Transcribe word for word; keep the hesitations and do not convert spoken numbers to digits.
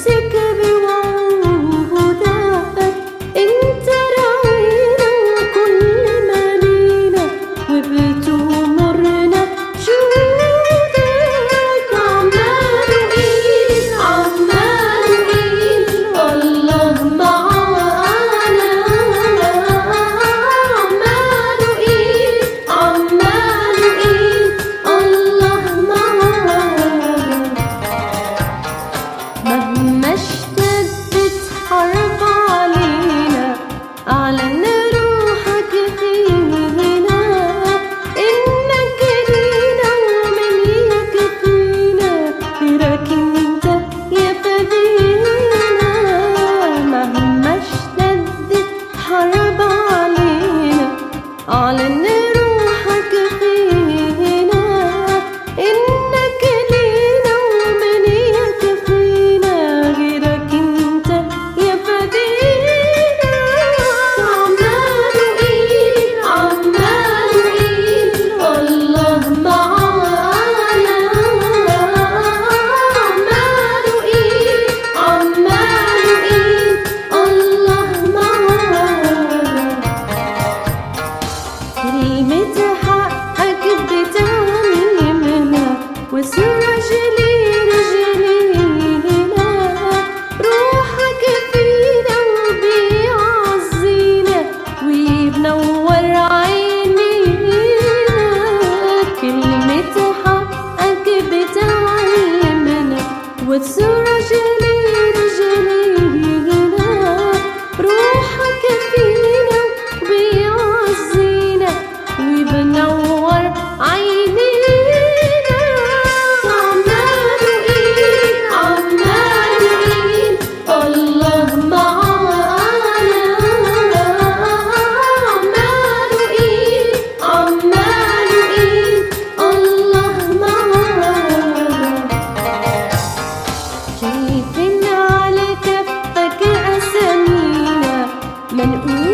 نمسك بوعودك، انت راعينا كل ما لينا وبتغمرنا جودك. عمانوئيل عمانوئيل الله معانا، عمانوئيل عمانوئيل الله معانا. مهما اشتدت حرب علينا أعلن روحك فينا، إنك لينا ومن يكفينا غيرك انت يا فدينا. مهما اشتدت حرب علينا أعلن روحك فينا، إنك لينا ومن يكفينا غيرك انت يا فدينا. عمانوئيل عمانوئيل الله معانا، عمانوئيل عمانوئيل الله معانا. كلمة حقك بتعلمنا وسراج لرجلينا، روحك فينا وبيعزينا وبنور عينينا. كلمة حقك بتعلمنا وسراج لرجلينا، روحك فينا وبيعزينا وبنور عينينا. عمانوئيل عمانوئيل الله معانا، عمانوئيل عمانوئيل الله معانا. شايفين على كفك أسامينا منقول